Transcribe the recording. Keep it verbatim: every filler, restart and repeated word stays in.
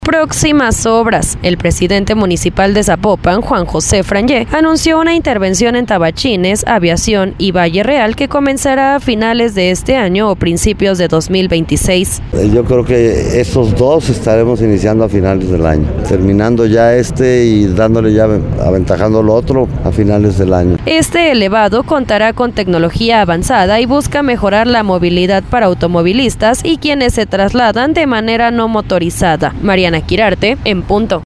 Próximas obras. El presidente municipal de Zapopan, Juan José Frangé, anunció una intervención en Tabachines, Aviación y Valle Real que comenzará a finales de este año o principios de dos mil veintiséis. Yo creo que estos dos estaremos iniciando a finales del año, terminando ya este y dándole ya, aventajando lo otro a finales del año. Este elevado contará con tecnología avanzada y busca mejorar la movilidad para automovilistas y quienes se trasladan de manera no motorizada. Mariana Quirarte, en punto.